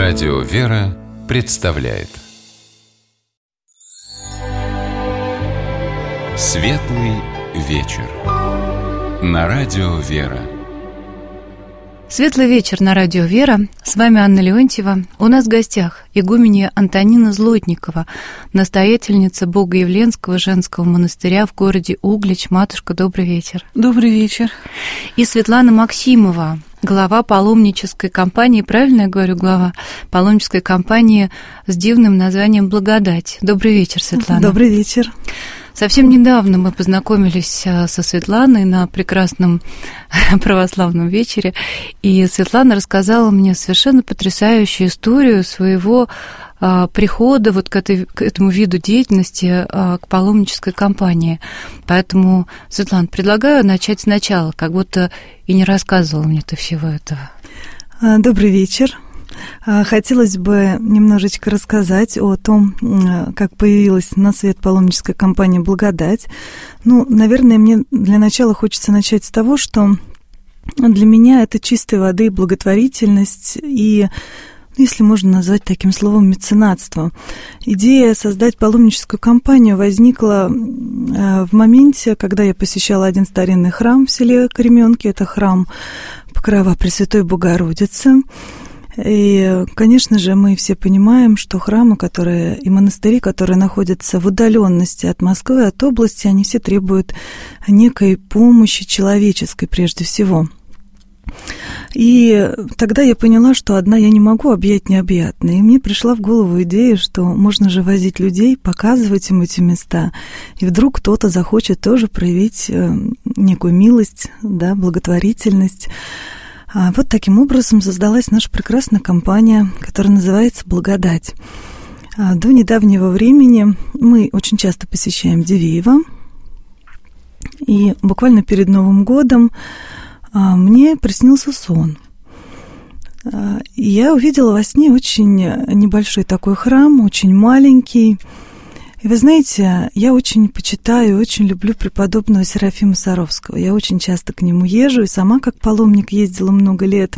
Радио «Вера» представляет Светлый вечер на Радио «Вера». Светлый вечер на Радио «Вера». С вами Анна Леонтьева. У нас в гостях игуменья Антонина Злотникова, настоятельница Богоявленского женского монастыря в городе Углич. Матушка, добрый вечер. Добрый вечер. И Светлана Максимова, глава паломнической компании, правильно я говорю, глава паломнической компании с дивным названием «Благодать». Добрый вечер, Светлана. Добрый вечер. Совсем недавно мы познакомились со Светланой на прекрасном православном вечере, и Светлана рассказала мне совершенно потрясающую историю своего прихода вот к этому виду деятельности, к паломнической компании. Поэтому, Светлана, предлагаю начать сначала, как будто и не рассказывала мне ты всего этого. Добрый вечер. Хотелось бы немножечко рассказать о том, как появилась на свет паломническая компания «Благодать». Наверное, мне для начала хочется начать с того, что для меня это чистой воды благотворительность и, если можно назвать таким словом, меценатство. Идея создать паломническую компанию возникла в моменте, когда я посещала один старинный храм в селе Кремёнки. Это храм Покрова Пресвятой Богородицы. И, конечно же, мы все понимаем, что храмы, и монастыри, которые находятся в удаленности от Москвы, от области, они все требуют некой помощи человеческой прежде всего. И тогда я поняла, что одна я не могу объять необъятное. И мне пришла в голову идея, что можно же возить людей, показывать им эти места. И вдруг кто-то захочет тоже проявить некую милость, благотворительность. Вот таким образом создалась наша прекрасная компания, которая называется «Благодать». До недавнего времени мы очень часто посещаем Дивеево. И буквально перед Новым годом мне приснился сон. И я увидела во сне очень небольшой такой храм, очень маленький. И вы знаете, я очень почитаю, очень люблю преподобного Серафима Саровского. Я очень часто к нему езжу, и сама как паломник ездила много лет.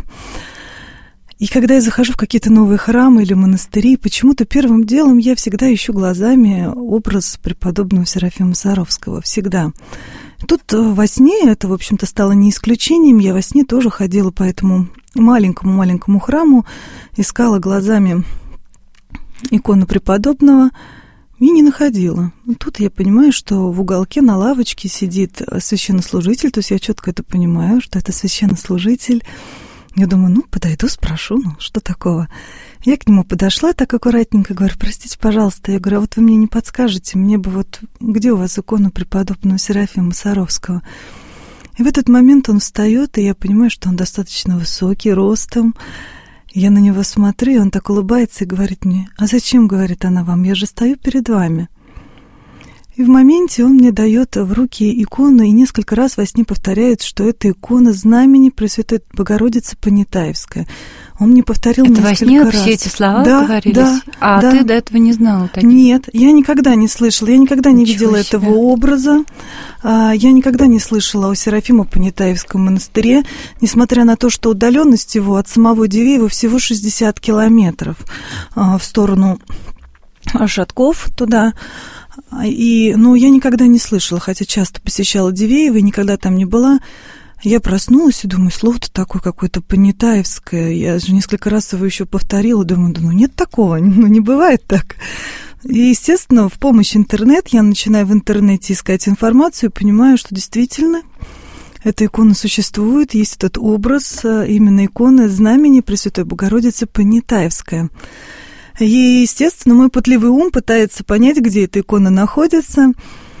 И когда я захожу в какие-то новые храмы или монастыри, почему-то первым делом я всегда ищу глазами образ преподобного Серафима Саровского. Всегда. Тут во сне это, в общем-то, стало не исключением. Я во сне тоже ходила по этому маленькому храму, искала глазами икону преподобного, и не находила. Тут я понимаю, что в уголке на лавочке сидит священнослужитель, то есть я четко это понимаю, что это священнослужитель. Я думаю, подойду, спрошу, что такого. Я к нему подошла так аккуратненько, говорю, простите, пожалуйста. Я говорю, а вот вы мне не подскажете, мне бы где у вас икона преподобного Серафима Саровского? И в этот момент он встает, и я понимаю, что он достаточно высокий, ростом. Я на него смотрю, и он так улыбается и говорит мне, а зачем, говорит она вам, я же стою перед вами. И в моменте он мне дает в руки икону и несколько раз во сне повторяет, что это икона знамени Пресвятой Богородицы Понятаевская. Он мне повторил это несколько раз. Это во сне раз. все эти слова говорились? Да. Ты до этого не знала таких? Нет, я никогда не слышала, я никогда не видела этого образа. Я никогда не слышала о Серафиме Понятаевском монастыре, несмотря на то, что удаленность его от самого Дивеева всего 60 километров в сторону Шатков туда. Я никогда не слышала, хотя часто посещала Дивеево и никогда там не была. Я проснулась и думаю, слово-то такое какое-то понятаевское. Я же несколько раз его еще повторила, думаю, нет такого, не бывает так. И, естественно, в помощь интернет я начинаю в интернете искать информацию и понимаю, что действительно эта икона существует, есть этот образ именно иконы знамени Пресвятой Богородицы Понятаевская. И, естественно, мой пытливый ум пытается понять, где эта икона находится.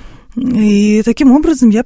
И таким образом я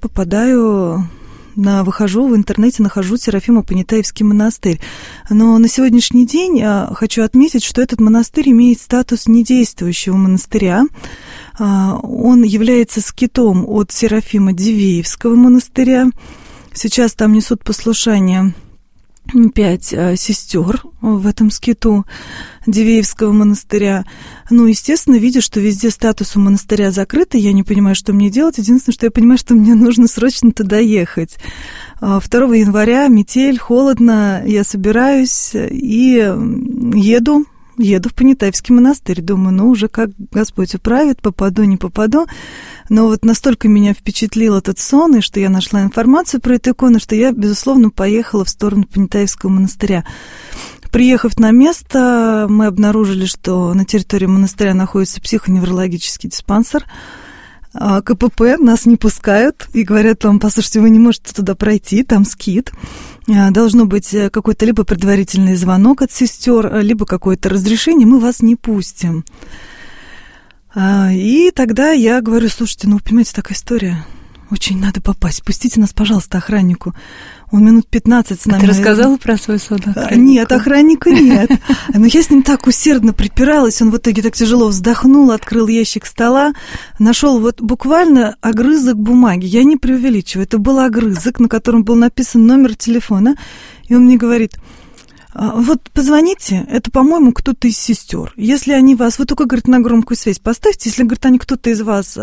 выхожу в интернете, нахожу Серафимо-Понятаевский монастырь. Но на сегодняшний день я хочу отметить, что этот монастырь имеет статус недействующего монастыря. Он является скитом от Серафима Дивеевского монастыря. Сейчас там несут послушание 5 сестер в этом скиту Дивеевского монастыря. Естественно, видя, что везде статус у монастыря закрытый, я не понимаю, что мне делать. Единственное, что я понимаю, что мне нужно срочно туда ехать. 2 января, метель, холодно, я собираюсь и еду еду в Понятаевский монастырь. Думаю, ну, уже как Господь управит, попаду, не попаду. Но вот настолько меня впечатлил этот сон, и что я нашла информацию про эту икону, что я, безусловно, поехала в сторону Понятаевского монастыря. Приехав на место, мы обнаружили, что на территории монастыря находится психоневрологический диспансер. КПП, нас не пускают и говорят вам: послушайте, вы не можете туда пройти, там скит. Должно быть какой-то либо предварительный звонок от сестер, либо какое-то разрешение, мы вас не пустим. И тогда я говорю: слушайте, ну, понимаете, такая история, очень надо попасть, пустите нас, пожалуйста, охраннику. Он минут 15 с нами... Ты рассказала про свой сон охраннику? Нет, охранника нет. Но я с ним так усердно припиралась, он в итоге так тяжело вздохнул, открыл ящик стола, нашел вот буквально огрызок бумаги. Я не преувеличиваю, это был огрызок, на котором был написан номер телефона, и он мне говорит: вот позвоните, это, по-моему, кто-то из сестер. Если они вас... Вы только, говорит, на громкую связь поставьте, если, говорит, они кто-то из вас...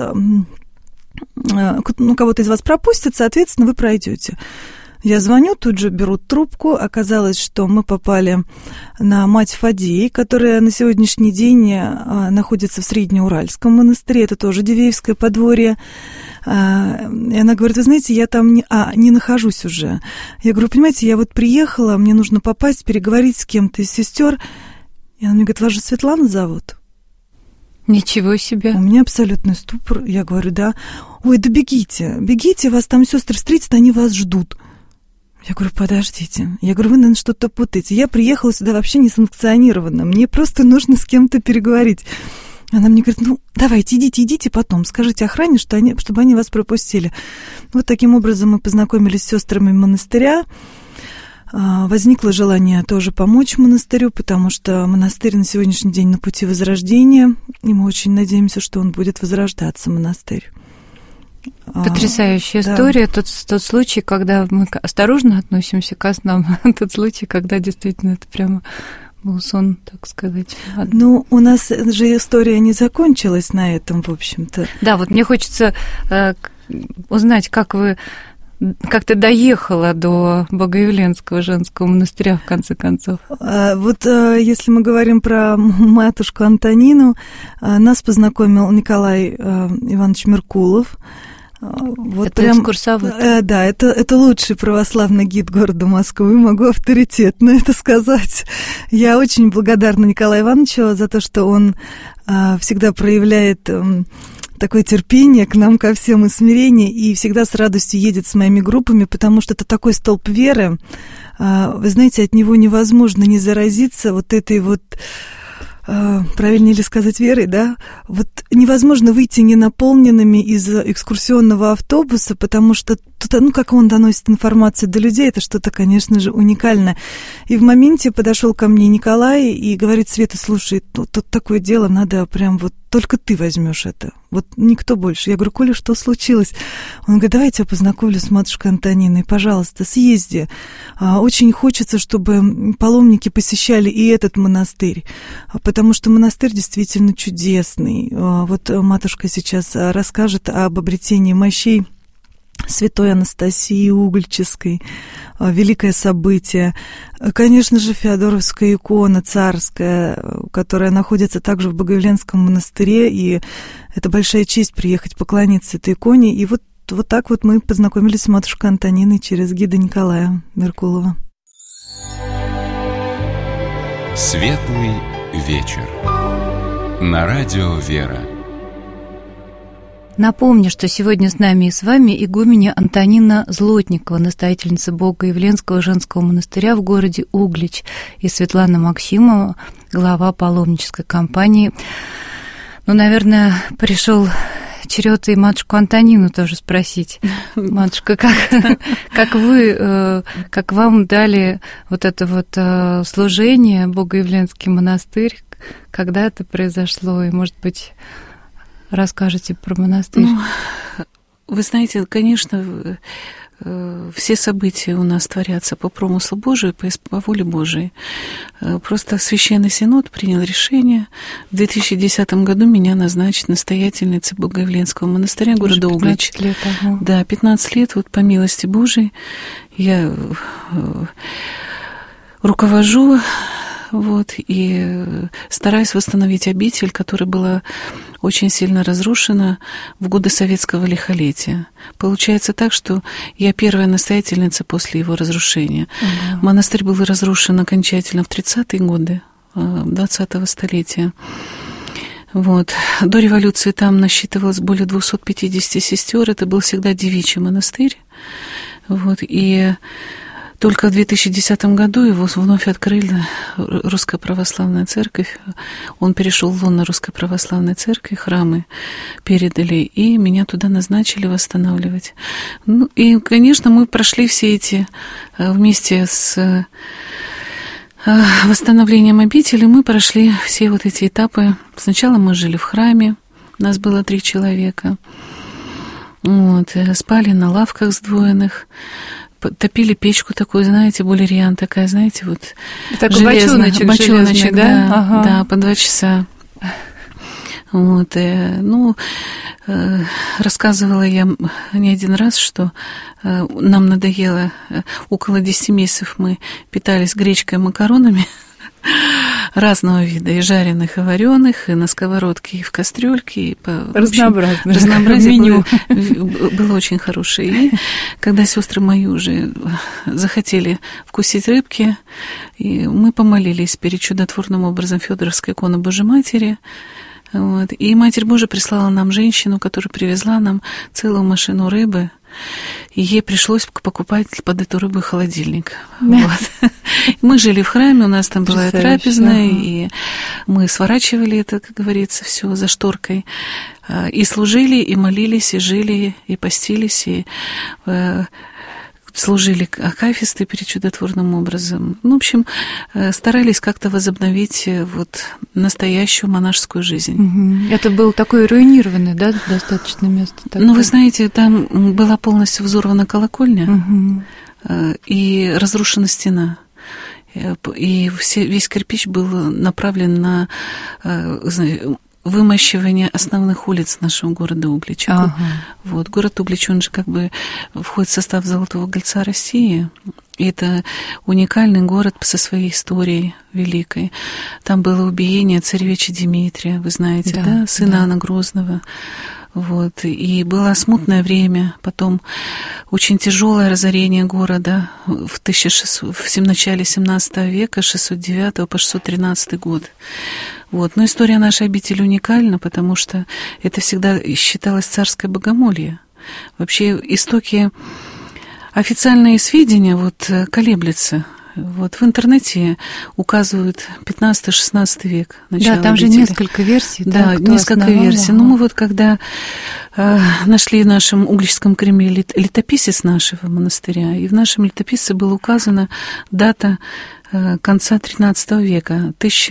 Ну, кого-то из вас пропустят, соответственно, вы пройдете. Я звоню, тут же берут трубку. Оказалось, что мы попали на мать Фадеи, которая на сегодняшний день находится в Среднеуральском монастыре. Это тоже Дивеевское подворье. И она говорит: вы знаете, я там не нахожусь уже. Я говорю: понимаете, я вот приехала, мне нужно попасть, переговорить с кем-то из сестер. И она мне говорит: вас же Светлана зовут? Ничего себе. У меня абсолютный ступор. Я говорю: да. Ой, да бегите, бегите, вас там сестры встретят, они вас ждут. Я говорю: подождите. Я говорю: вы, наверное, что-то путаете. Я приехала сюда вообще несанкционированно. Мне просто нужно с кем-то переговорить. Она мне говорит: ну, давайте, идите потом. Скажите охране, чтобы они вас пропустили. Вот таким образом мы познакомились с сестрами монастыря. Возникло желание тоже помочь монастырю, потому что монастырь на сегодняшний день на пути возрождения, и мы очень надеемся, что он будет возрождаться, монастырь. Потрясающая история. Тот случай, когда мы осторожно относимся ко снам, тот случай, когда действительно это прямо был сон, так сказать. Ну, у нас же история не закончилась на этом, в общем-то. Да, вот мне хочется узнать, как ты доехала до Богоявленского женского монастыря, в конце концов? Вот если мы говорим про матушку Антонину, нас познакомил Николай Иванович Меркулов. Вот это прям, экскурсовод? Да, это лучший православный гид города Москвы, могу авторитетно это сказать. Я очень благодарна Николаю Ивановичу за то, что он всегда проявляет такое терпение к нам, ко всем, и смирение, и всегда с радостью едет с моими группами, потому что это такой столб веры. Вы знаете, от него невозможно не заразиться вот этой вот, правильнее ли сказать, верой, да? Вот невозможно выйти ненаполненными из экскурсионного автобуса, потому что тут, ну, как он доносит информацию до людей, это что-то, конечно же, уникальное. И в моменте подошел ко мне Николай и говорит: Света, слушай, тут такое дело, надо прям вот только ты возьмешь это, вот никто больше. Я говорю: Коля, что случилось? Он говорит: давай я тебя познакомлю с матушкой Антониной, пожалуйста, съезди. Очень хочется, чтобы паломники посещали и этот монастырь, потому что монастырь действительно чудесный. Вот матушка сейчас расскажет об обретении мощей святой Анастасии Угольческой, великое событие. Конечно же, Феодоровская икона царская, которая находится также в Богоявленском монастыре, и это большая честь приехать поклониться этой иконе. И вот так вот мы познакомились с матушкой Антониной через гида Николая Меркулова. Светлый вечер. На радио «Вера». Напомню, что сегодня с нами и с вами игуменя Антонина Злотникова, настоятельница Богоявленского женского монастыря в городе Углич, и Светлана Максимова, глава паломнической компании. Ну, наверное, пришел черед и матушку Антонину тоже спросить. Матушка, как вам дали вот это вот служение, Богоявленский монастырь, когда это произошло, и, может быть, расскажете про монастырь? Вы знаете, конечно, все события у нас творятся по промыслу Божию, по воле Божией. Просто Священный Синод принял решение в 2010 году меня назначить настоятельницей Богоявленского монастыря города Углич. 15 лет, ага. Да, 15 лет, вот по милости Божией я руковожу вот, и стараюсь восстановить обитель, которая была очень сильно разрушена в годы советского лихолетия. Получается так, что я первая настоятельница после его разрушения. Монастырь был разрушен окончательно в 30-е годы 20-го столетия. Вот. До революции там насчитывалось более 250 сестер. Это был всегда девичий монастырь. Вот. И только в 2010 году его вновь открыли Русская Православная Церковь. Он перешел в лоно Русской Православной Церкви, храмы передали, и меня туда назначили восстанавливать. Ну, и, конечно, мы прошли все эти вместе с восстановлением обители, мы прошли все вот эти этапы. Сначала мы жили в храме, нас было 3 человека. Вот, спали на лавках сдвоенных, топили печку такую, знаете, булериан такая, знаете, вот железная, бочоночек, да, ага. Да, по 2 часа. Вот, рассказывала я не один раз, что нам надоело, около 10 месяцев мы питались гречкой и макаронами разного вида, и жареных, и вареных, и на сковородке, и в кастрюльке, и по разнообразие меню было очень хорошее. И когда сестры мои уже захотели вкусить рыбки, и мы помолились перед чудотворным образом Фёдоровской иконы Божьей Матери. Вот. И Матерь Божия прислала нам женщину, которая привезла нам целую машину рыбы, и ей пришлось покупать под эту рыбу холодильник. Да. Вот. Мы жили в храме, у нас там была трапезная, и мы сворачивали это, как говорится, все за шторкой, и служили, и молились, и жили, и постились, и служили акафисты перед чудотворным образом. Ну, в общем, старались как-то возобновить вот настоящую монашескую жизнь. Это было такое руинированное, да, достаточно место? Такое? Ну, вы знаете, там была полностью взорвана колокольня и разрушена стена. И весь кирпич был направлен на вымощивание основных улиц нашего города Углич. Вот. Город Углич, он же как бы входит в состав Золотого кольца России. И это уникальный город со своей историей великой. Там было убиение царевича Дмитрия, вы знаете, да? Сына Иоанна Грозного. Вот. И было смутное время, потом очень тяжелое разорение города в начале 17 века, 609 по 613 год. Вот. Но история нашей обители уникальна, потому что это всегда считалось царское богомолье. Вообще истоки, официальные сведения вот колеблются. Вот в интернете указывают 15-16 век. Да, там обители. Же несколько версий. Да, несколько версий. Но мы вот когда нашли в нашем Угличском Кремле летописец нашего монастыря, и в нашем летописце была указана дата конца XIII века,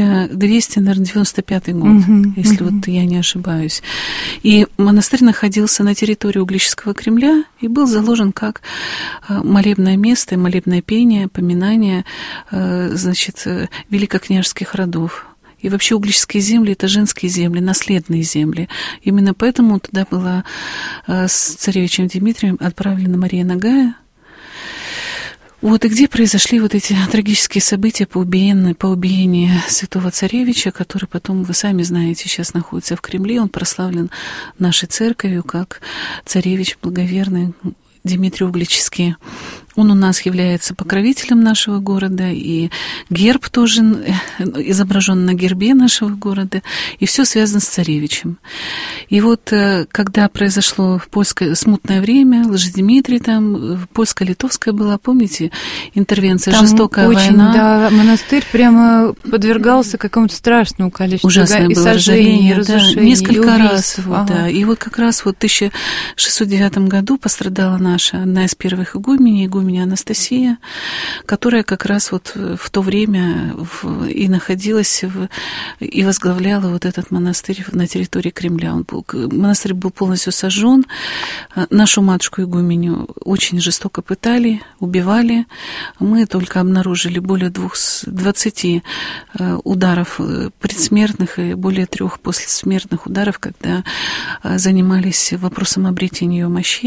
1295 год, если вот я не ошибаюсь. И монастырь находился на территории Угличского Кремля и был заложен как молебное место, молебное пение, поминание, значит, великокняжеских родов. И вообще угличские земли – это женские земли, наследные земли. Именно поэтому туда была с царевичем Дмитрием отправлена Мария Нагая. Вот, и где произошли вот эти трагические события по убиению святого царевича, который потом, вы сами знаете, сейчас находится в Кремле. Он прославлен нашей церковью как царевич благоверный Дмитрий Угличский. Он у нас является покровителем нашего города, и герб тоже изображен на гербе нашего города, и все связано с царевичем. И вот когда произошло польское смутное время, Лжедмитрий там, польско-литовская была, помните, интервенция, там жестокая война. Да, монастырь прямо подвергался какому-то страшному количеству ужасное и было сожжений, разрушений, да, несколько раз. Вот, да. И вот как раз вот в 1609 году пострадала наша одна из первых игуменей Анастасия, которая как раз вот в то время и находилась и возглавляла вот этот монастырь на территории Кремля. Монастырь был полностью сожжен. Нашу матушку игуменю очень жестоко пытали, убивали. Мы только обнаружили более 20 ударов предсмертных и более 3 послесмертных ударов, когда занимались вопросом обретения ее мощей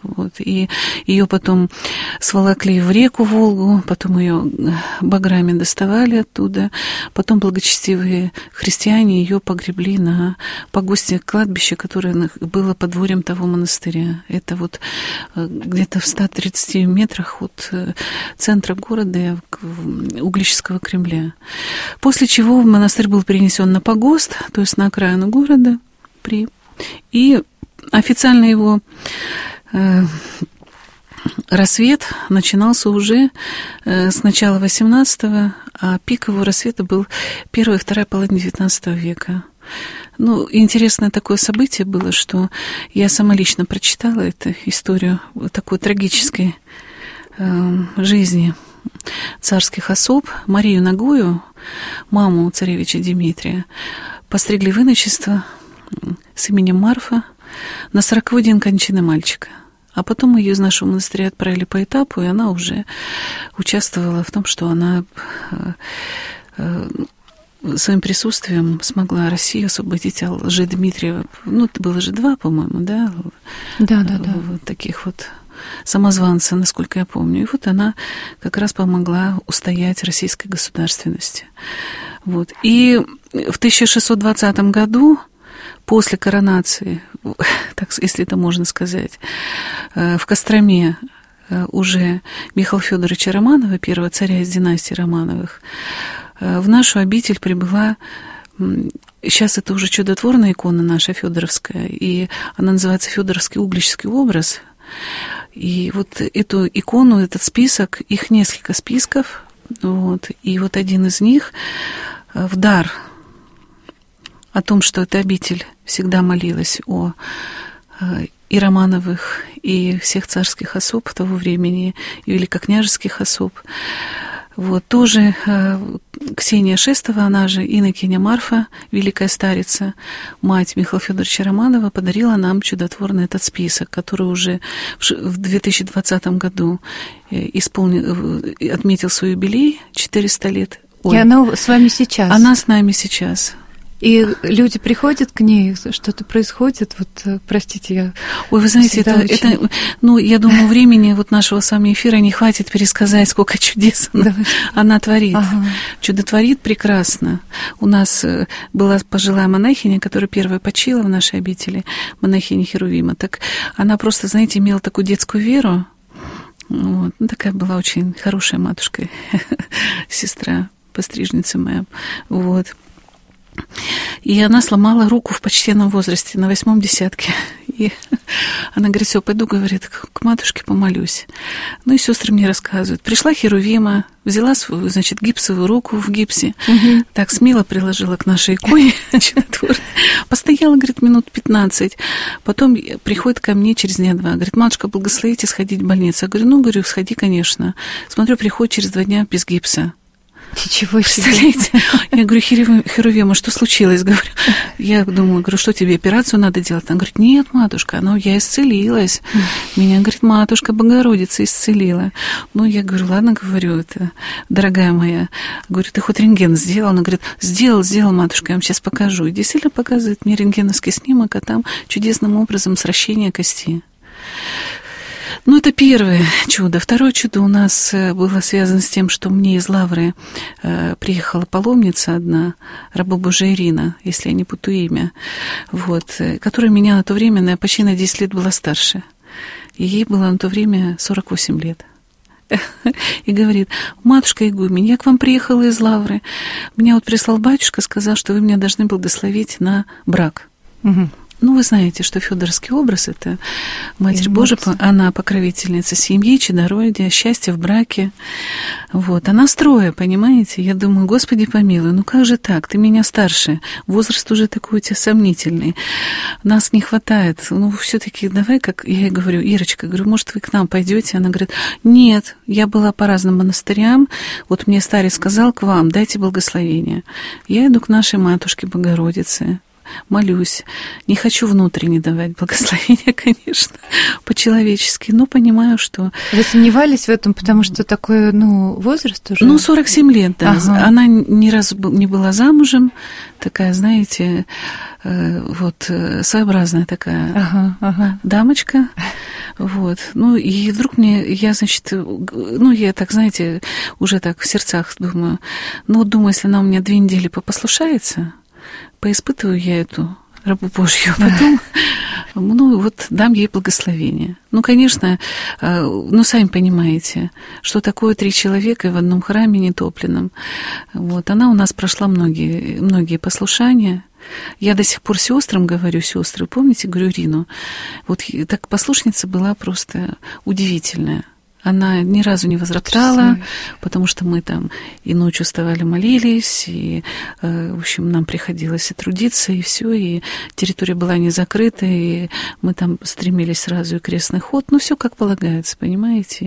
Вот. И ее потом сволокли в реку Волгу, потом ее баграми доставали оттуда, потом благочестивые христиане ее погребли на погосте кладбища, которое было подворьем того монастыря. Это вот где-то в 130 метрах от центра города, Угличского Кремля. После чего монастырь был перенесен на погост, то есть на окраину города, и официально его рассвет начинался уже с начала XVIII, а пик его рассвета был первая и вторая половина XIX века. Ну, интересное такое событие было, что я сама лично прочитала эту историю такой трагической жизни царских особ. Марию Нагою, маму царевича Дмитрия, постригли в иночество с именем Марфа на 40-й день кончины мальчика. А потом ее из нашего монастыря отправили по этапу, и она уже участвовала в том, что она своим присутствием смогла Россию освободить от Лжедмитрия. Ну, это было же 2, по-моему, да? Да. Вот таких вот самозванца, насколько я помню. И вот она как раз помогла устоять российской государственности. Вот. И в 1620 году, после коронации, так, если это можно сказать, в Костроме уже Михаила Федоровича Романова, первого царя из династии Романовых, в нашу обитель прибыла, сейчас это уже чудотворная икона наша федоровская, и она называется «Федоровский угличский образ». И вот эту икону, этот список, их несколько списков, вот, и вот один из них в дар о том, что эта обитель всегда молилась о и Романовых, и всех царских особ того времени, и великокняжеских особ. Вот, тоже Ксения Шестова, она же инокиня Марфа, великая старица, мать Михаила Федоровича Романова, подарила нам чудотворный этот список, который уже в 2020 году отметил свой юбилей, 400 лет. И она с вами сейчас? Она с нами сейчас. И люди приходят к ней, что-то происходит, вот, простите, я... Ой, вы знаете, это, ну, я думаю, времени вот нашего с вами эфира не хватит пересказать, сколько чудес она творит. Ага. Чудо творит прекрасно. У нас была пожилая монахиня, которая первая почила в нашей обители, монахиня Херувима. Так она просто, знаете, имела такую детскую веру. Вот. Ну, такая была очень хорошая матушка, сестра, пострижница моя. Вот. И она сломала руку в почтенном возрасте, на 8-м десятке. И она говорит: все, пойду, говорит, к матушке помолюсь. Ну и сестры мне рассказывают. Пришла Херувима, взяла свою, значит, гипсовую руку в гипсе, так смело приложила к нашей иконе, постояла, говорит, минут 15. Потом приходит ко мне через дня 2. Говорит: матушка, благословите сходить в больницу. Я говорю: ну, говорю, сходи, конечно. Смотрю, приходит через 2 дня без гипса. Ничего себе. Представляете? Я говорю: Херувима, что случилось? Говорю, я думала, говорю, что тебе, операцию надо делать? Она говорит: нет, матушка, я исцелилась. Меня, говорит, матушка Богородица исцелила. Ну, я говорю: ладно, говорю, это, дорогая моя. Говорю: ты хоть рентген сделал? Она говорит: сделал, матушка, я вам сейчас покажу. И действительно показывает мне рентгеновский снимок, а там чудесным образом сращение кости. Ну, это первое чудо. Второе чудо у нас было связано с тем, что мне из Лавры приехала паломница одна, раба Божия Ирина, если я не путаю имя, вот, которая меня на то время почти на 10 лет была старше. И ей было на то время 48 лет. И говорит: матушка игумень, я к вам приехала из Лавры. Меня вот прислал батюшка, сказал, что вы меня должны благословить на брак. Ну, вы знаете, что Федоровский образ — это Матерь Божия, она покровительница семьи, чадородия, счастья в браке. Вот, она строе, понимаете? Я думаю: Господи помилуй, ну как же так? Ты меня старше, возраст уже такой у тебя сомнительный, нас не хватает. Ну, все-таки давай, как я ей говорю: Ирочка, говорю, может, вы к нам пойдете? Она говорит: нет, я была по разным монастырям, вот мне старец сказал: к вам, дайте благословение. Я иду к нашей матушке Богородице. молюсь. Не хочу внутренне давать благословения, конечно, по-человечески, но понимаю, что... Вы сомневались в этом, потому что такой, возраст уже? 47 лет, да. Ага. Она ни разу не была замужем, такая, знаете, своеобразная такая дамочка. Вот. И вдруг я так, знаете, уже так в сердцах думаю, думаю, если она у меня 2 недели попослушается, поиспытываю я эту рабу Божью, потом, дам ей благословение. Конечно, сами понимаете, что такое 3 человека в одном храме нетопленном. Она у нас прошла многие послушания. Я до сих пор сестрам говорю, сестры, помните, говорю Ирину, так послушница была просто удивительная. Она ни разу не возроптала, потому что мы там и ночью вставали, молились, и, в общем, нам приходилось и трудиться, и все, и территория была не закрыта, и мы там стремились сразу и крестный ход, все как полагается, понимаете,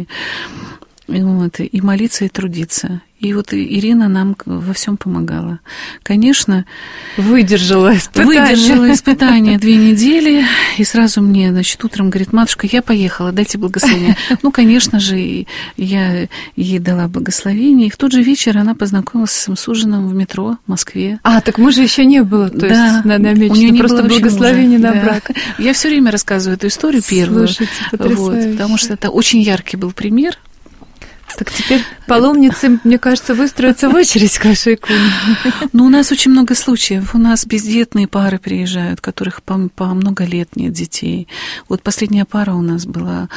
и молиться, и трудиться. И Ирина нам во всем помогала. Конечно, выдержала испытание 2 недели, и сразу мне, утром говорит: матушка, я поехала, дайте благословение. Конечно же, я ей дала благословение, и в тот же вечер она познакомилась с своим суженым в метро в Москве. Так мужа еще не было, то есть намечено, просто благословение на брак. Я все время рассказываю эту историю первую. Слушайте, потрясающе. Потому что это очень яркий был пример. Так теперь паломницы, мне кажется, выстроятся в очередь к вашей иконе. У нас очень много случаев. У нас бездетные пары приезжают, у которых по много лет нет детей. Последняя пара у нас была,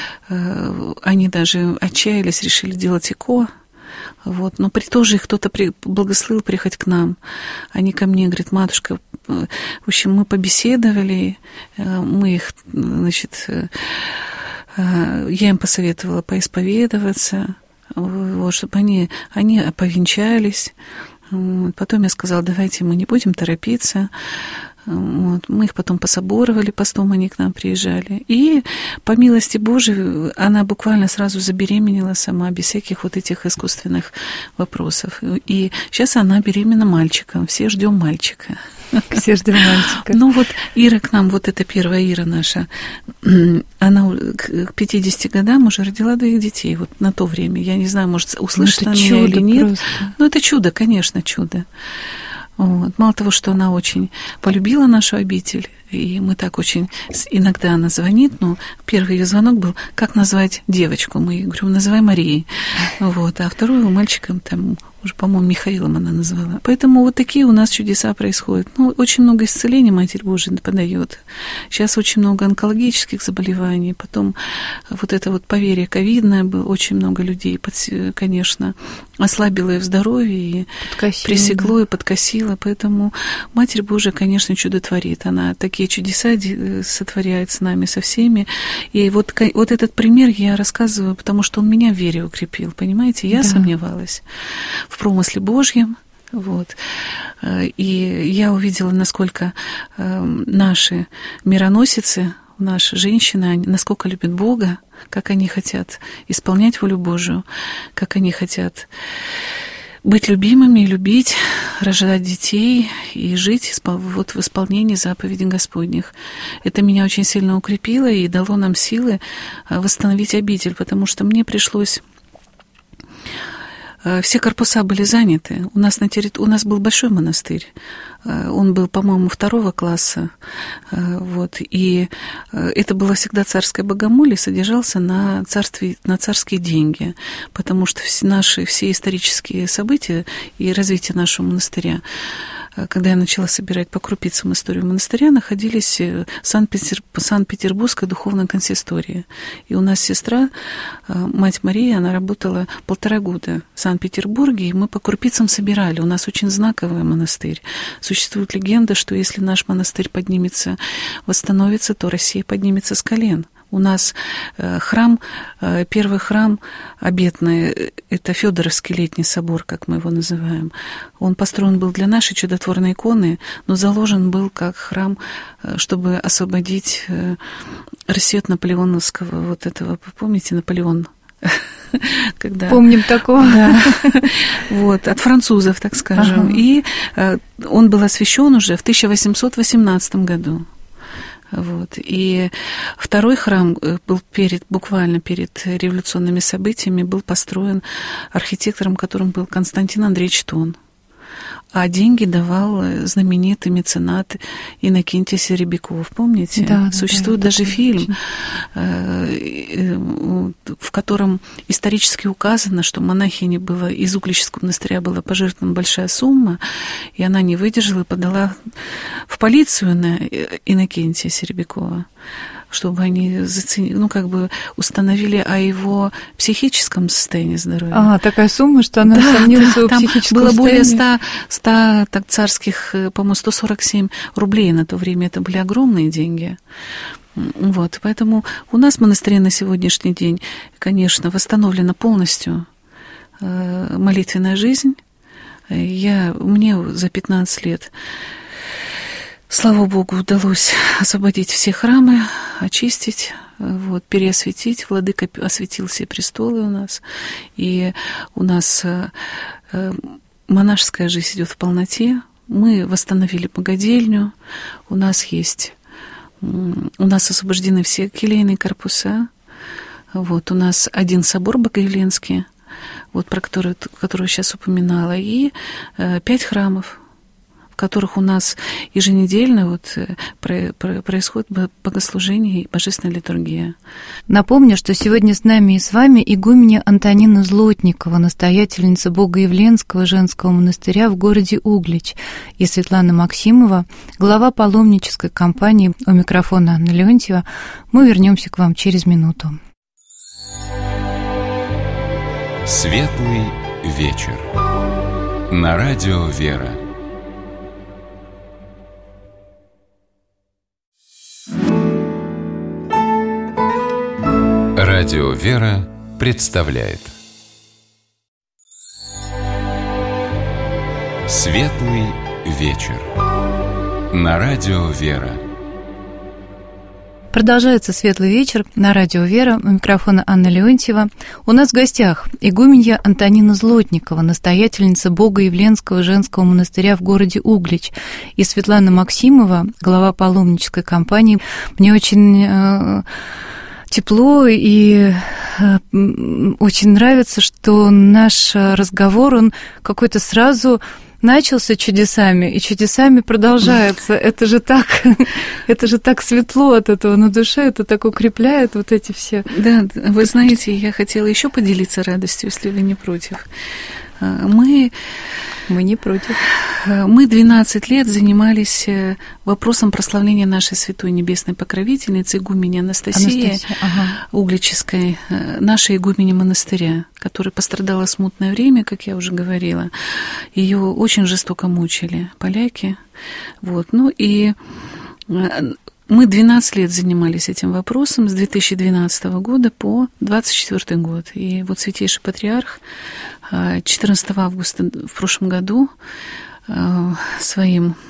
они даже отчаялись, решили делать ЭКО. Но тоже их кто-то благословил приехать к нам. Они ко мне говорят: матушка, в общем, мы побеседовали, мы их, я им посоветовала поисповедоваться, чтобы они повенчались. Потом я сказала: давайте мы не будем торопиться. Мы их потом пособоровали, постом они к нам приезжали. И по милости Божией она буквально сразу забеременела сама, без всяких этих искусственных вопросов. И сейчас она беременна мальчиком. Все ждем мальчика. Все ждем мальчика. Ира к нам, эта первая Ира наша, она к 50 годам уже родила 2 детей. На то время. Я не знаю, может, услышит она меня или нет. Это чудо, конечно, чудо. Мало того, что она очень полюбила нашу обитель, и мы так очень... Иногда она звонит, первый ее звонок был: как назвать девочку? Мы говорим: называй Марией. А вторую мальчиком уже, по-моему, Михаилом она назвала. Поэтому такие у нас чудеса происходят. Очень много исцелений Матерь Божия подает. Сейчас очень много онкологических заболеваний. Потом это поверье ковидное было. Очень много людей, конечно, ослабило и в здоровье, и пресекло, и подкосило. Поэтому Матерь Божия, конечно, чудотворит. Она такие чудеса сотворяет с нами, со всеми. И этот пример я рассказываю, потому что он меня в вере укрепил. Понимаете? Я сомневалась в промысле Божьем. И я увидела, насколько наши мироносицы, наши женщины, насколько любят Бога, как они хотят исполнять волю Божию, как они хотят быть любимыми, любить, рожать детей и жить в исполнении заповедей Господних. Это меня очень сильно укрепило и дало нам силы восстановить обитель, потому что мне пришлось... Все корпуса были заняты. У нас был большой монастырь. Он был, по-моему, 2 класса. И это было всегда царское богомолье, содержался на царские деньги, потому что все исторические события и развитие нашего монастыря, когда я начала собирать по крупицам историю монастыря, находились в Санкт-Петербургской духовной консистории. И у нас сестра, мать Мария, она работала 1,5 года в Санкт-Петербурге, и мы по крупицам собирали. У нас очень знаковый монастырь. Существует легенда, что если наш монастырь поднимется, восстановится, то Россия поднимется с колен. У нас храм, первый храм обетный, это Фёдоровский летний собор, как мы его называем. Он построен был для нашей чудотворной иконы, но заложен был как храм, чтобы освободить Россию от наполеоновского этого, помните, Наполеон Когда, помним такого. Да, вот, от французов, так скажем. И он был освящен уже в 1818 году. Вот. И второй храм был буквально перед революционными событиями, был построен архитектором, которым был Константин Андреевич Тон. А деньги давал знаменитый меценат Иннокентий Серебряков, помните? Да, существует даже фильм, в котором исторически указано, что монахине было из Угличского монастыря была пожертвована большая сумма, и она не выдержала и подала в полицию на Иннокентия Серебрякова, чтобы они установили о его психическом состоянии здоровья. Такая сумма, что она сомнилась в его психическом было состоянии. Более 100 так, царских, по-моему, 147 рублей на то время. Это были огромные деньги. Вот, поэтому у нас в монастыре на сегодняшний день, конечно, восстановлена полностью молитвенная жизнь. Мне за 15 лет, слава Богу, удалось освободить все храмы, очистить, вот, переосветить. Владыка осветил все престолы у нас. И у нас монашеская жизнь идет в полноте. Мы восстановили богадельню. У нас освобождены все келейные корпуса. Вот, у нас один собор Богоявленский, вот, про который сейчас упоминала, и 5 храмов, в которых у нас еженедельно вот происходит богослужение и божественная литургия. Напомню, что сегодня с нами и с вами игуменья Антонина Злотникова, настоятельница Богоявленского женского монастыря в городе Углич, и Светлана Максимова, глава паломнической компании. У микрофона Анна Леонтьева. Мы вернемся к вам через минуту. Светлый вечер. На радио «Вера». Радио «Вера» представляет Светлый вечер. На радио «Вера». Продолжается «Светлый вечер» на радио «Вера». У микрофона Анна Леонтьева. У нас в гостях игуменья Антонина Злотникова, настоятельница Богоявленского женского монастыря в городе Углич, и Светлана Максимова, глава паломнической компании. Мне очень тепло и очень нравится, что наш разговор, он какой-то сразу начался чудесами, и чудесами продолжается. Это же так светло от этого на душе, это так укрепляет вот эти все. Да, вы знаете, я хотела еще поделиться радостью, если вы не против. Мы не против. Мы 12 лет занимались вопросом прославления нашей святой небесной покровительницы, игумени Анастасии Углической, нашей игумени монастыря, которая пострадала в смутное время, как я уже говорила. Ее очень жестоко мучили поляки. Вот. Ну и мы 12 лет занимались этим вопросом с 2012 года по 2024 год. И вот Святейший Патриарх 14 августа в прошлом году своим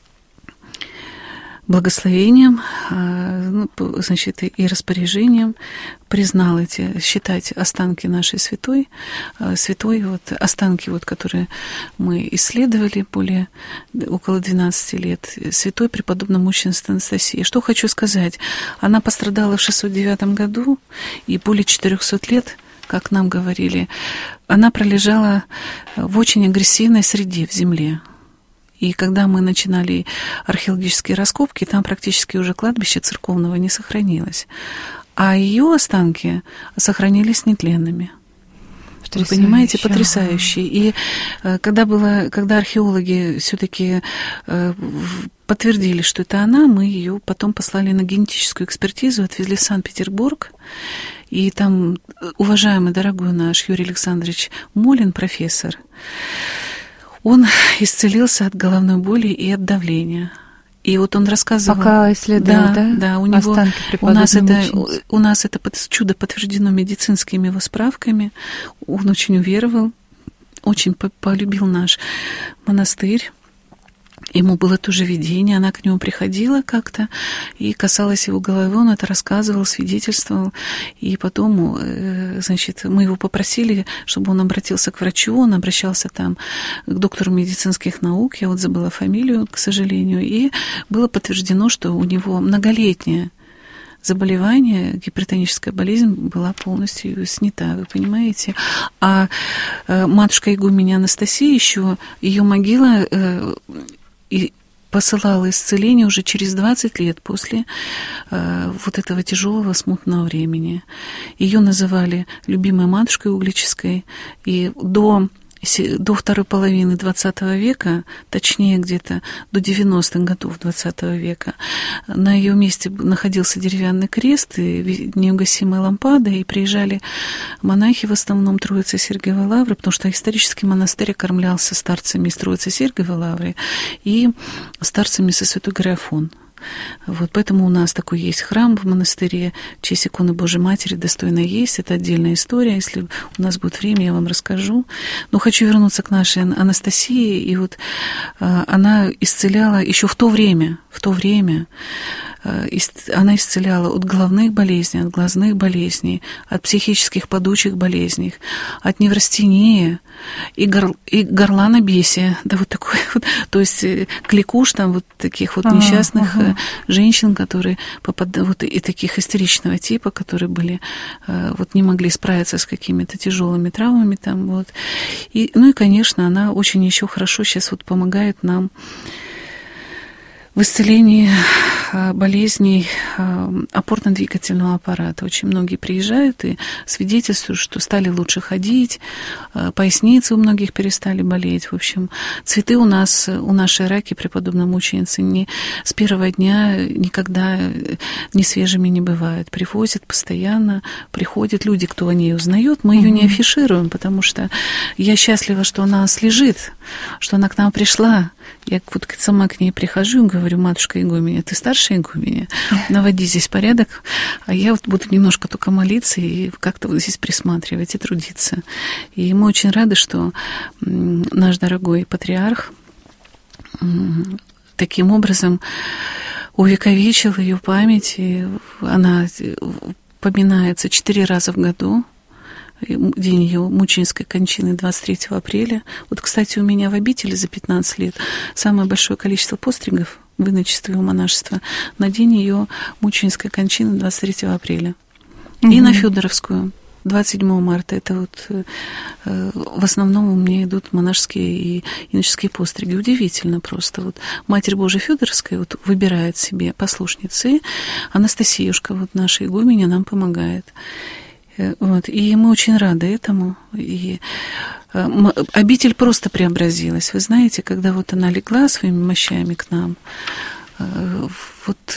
благословением, значит, и распоряжением признал считать останки нашей святой, вот, останки, вот, которые мы исследовали около 12 лет, святой преподобно-мученицы Анастасии. Что хочу сказать, она пострадала в 609 году, и более 400 лет, как нам говорили, она пролежала в очень агрессивной среде в земле. И когда мы начинали археологические раскопки, там практически уже кладбище церковного не сохранилось. А ее останки сохранились нетленными. Вы понимаете, потрясающие. И когда археологи все-таки подтвердили, что это она, мы ее потом послали на генетическую экспертизу, отвезли в Санкт-Петербург. И там уважаемый, дорогой наш Юрий Александрович Молин, профессор, он исцелился от головной боли и от давления. И вот он рассказывал... Пока исследовал, да? Да, у него... У нас это чудо подтверждено медицинскими его справками. Он очень уверовал, очень полюбил наш монастырь. Ему было тоже видение, она к нему приходила как-то и касалась его головы, он это рассказывал, свидетельствовал. И потом, значит, мы его попросили, чтобы он обратился к врачу, он обращался там к доктору медицинских наук, я вот забыла фамилию, к сожалению, и было подтверждено, что у него многолетнее заболевание, гипертоническая болезнь была полностью снята, вы понимаете. А матушка игуменя Анастасия еще, ее могила и посылала исцеление уже через 20 лет после вот этого тяжелого смутного времени. Ее называли любимой матушкой углической, и до второй половины XX века, точнее где-то до 90-х годов XX века, на ее месте находился деревянный крест и неугасимая лампада, и приезжали монахи, в основном Троицы Сергиевой Лавры, потому что исторический монастырь окормлялся старцами из Троицы Сергиевой Лавры и старцами со Святой горы Афон. Вот, поэтому у нас такой есть храм в монастыре в честь иконы Божьей Матери, достойно есть. Это отдельная история. Если у нас будет время, я вам расскажу. Но хочу вернуться к нашей Анастасии. И вот она исцеляла еще в то время она исцеляла от головных болезней, от глазных болезней, от психических падучих болезней, от неврастении и горланобесия, да, вот такой вот, то есть кликуш там вот таких вот несчастных женщин, которые вот и таких истеричного типа, которые были, вот не могли справиться с какими-то тяжелыми травмами там вот. И, ну и, конечно, она очень еще хорошо сейчас вот помогает нам в исцелении болезней опорно-двигательного аппарата. Очень многие приезжают и свидетельствуют, что стали лучше ходить, поясницы у многих перестали болеть. В общем, цветы у нашей Раки, преподобной мученицы, с первого дня никогда не свежими не бывают. Привозят постоянно, приходят люди, кто о ней узнает. Мы ее не афишируем, потому что я счастлива, что она слежит, что она к нам пришла. Я вот сама к ней прихожу и говорю: матушка игуменя, ты старшая игуменя, наводи здесь порядок, а я вот буду немножко только молиться и как-то вот здесь присматривать и трудиться. И мы очень рады, что наш дорогой патриарх таким образом увековечил ее память, и она поминается 4 раза в году. День ее мученической кончины 23 апреля. Вот, кстати, у меня в обители за 15 лет самое большое количество постригов в иночестве и монашества на день ее мученической кончины 23 апреля. И на Федоровскую 27 марта. Это вот в основном у меня идут монашеские и иноческие постриги. Удивительно просто. Вот Матерь Божия Федоровская вот выбирает себе послушницы, Анастасиюшка, вот наша игуменя, нам помогает. Вот. И мы очень рады этому. И обитель просто преобразилась. Вы знаете, когда вот она легла своими мощами к нам, вот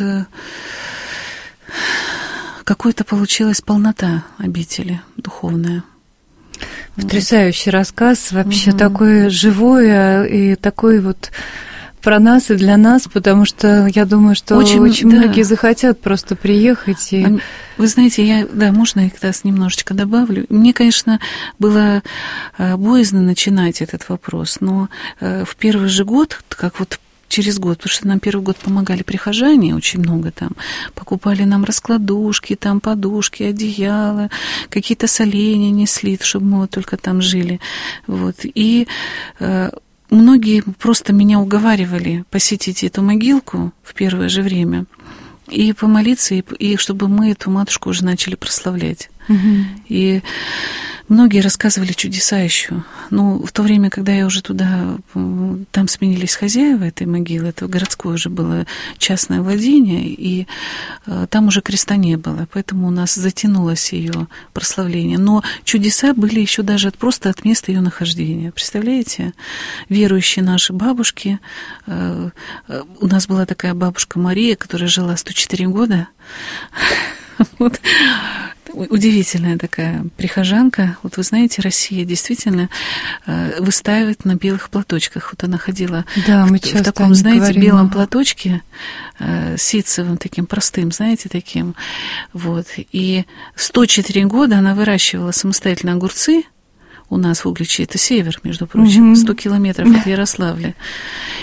какой-то получилась полнота обители духовная. Потрясающий рассказ, вообще такой живой и такой вот про нас и для нас, потому что я думаю, что очень многие захотят просто приехать. И... Вы знаете, можно я как раз немножечко добавлю. Мне, конечно, было боязно начинать этот вопрос, но в первый же год, как вот через год, потому что нам первый год помогали прихожане, очень много там, покупали нам раскладушки, там подушки, одеяла, какие-то соленья несли, чтобы мы вот только там жили. Вот. И многие просто меня уговаривали посетить эту могилку в первое же время и помолиться, и чтобы мы эту матушку уже начали прославлять. И многие рассказывали чудеса еще. Ну, в то время, когда я уже там сменились хозяева этой могилы, это городское уже было частное владение, и там уже креста не было, поэтому у нас затянулось ее прославление. Но чудеса были еще даже просто от места ее нахождения. Представляете? Верующие наши бабушки. У нас была такая бабушка Мария, которая жила 104 года. Вот. Удивительная такая прихожанка. Вот вы знаете, Россия действительно выстаивает на белых платочках. Вот она ходила в таком, знаете, белом платочке, ситцевым, таким простым, знаете, таким. Вот. И 104 года она выращивала самостоятельно огурцы. У нас в Угличе, это север, между прочим, 100 километров от Ярославля.